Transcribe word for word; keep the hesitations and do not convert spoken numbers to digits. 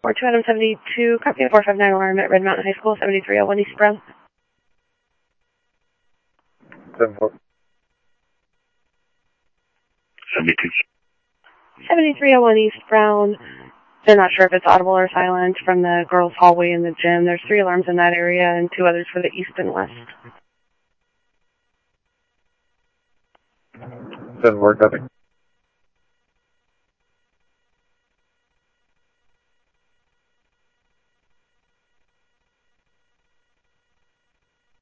four two Adam seventy-two, copy a four five nine alarm at Red Mountain High School, seventy-three oh one East Brown. seven four. seventy-two. seventy-three oh one East Brown. They're not sure if it's audible or silent from the girls' hallway in the gym. There's three alarms in that area and two others for the east and west. seven four, copy.